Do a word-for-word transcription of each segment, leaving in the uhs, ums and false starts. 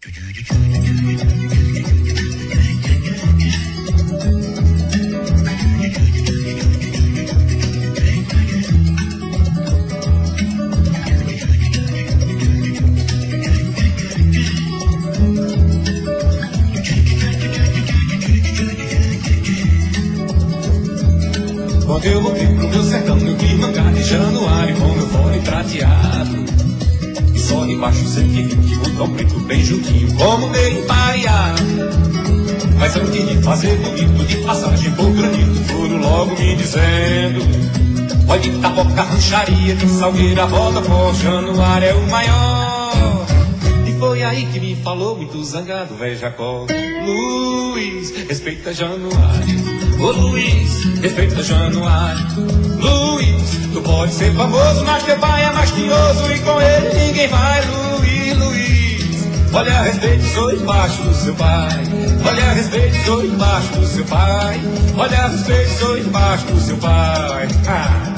Quando eu voltei pro meu sertão, meu clima de januário, com meu fone prateado e só embaixo cento e vinte, o tão preto bem juntinho, como meio pareado. Mas antes de fazer bonito, de passagem por granito, foram logo me dizendo: olha de Taboca, rancharia, de Salgueira, roda por Januário é o maior. E foi aí que me falou, muito zangado, velho Jacó: Luiz, respeita Januário. Ô Luiz, respeita Januário. Luiz, tu pode ser famoso, mas teu pai é mais tinhoso e com ele ninguém vai. Luiz, Luiz, olha, respeito, sou embaixo do seu pai. Olha, respeito, sou embaixo do seu pai. Olha, respeito, sou embaixo do seu pai. Ah.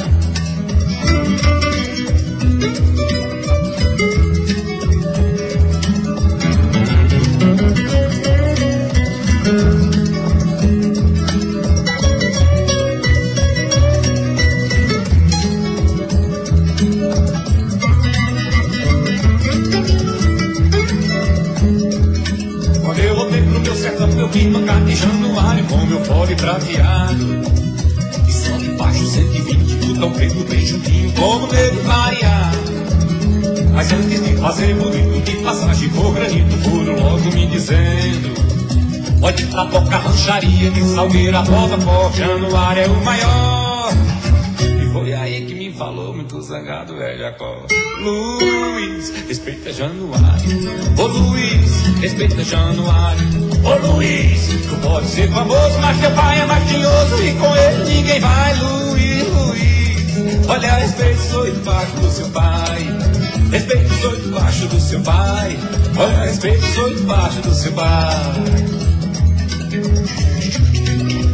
Meu clima de Januário, com meu fole prateado e só embaixo cento e vinte, o tão preto bem juntinho, como meio variado. Mas antes de fazer bonito, de passagem por granito, foram logo me dizendo: pode Taboca, rancharia, de Salgueira, roda por Januário é o maior. E foi aí que me falou, muito zangado, velho Jacó: Luiz, respeita Januário. Ô Luiz, respeita Januário. Ô Luiz, tu pode ser famoso, mas teu pai é mais tinhoso e com ele ninguém vai. Luiz, Luiz, olha, respeito, sou debaixo do seu pai. Respeito, sou debaixo do seu pai. Olha, respeito, sou debaixo do seu pai.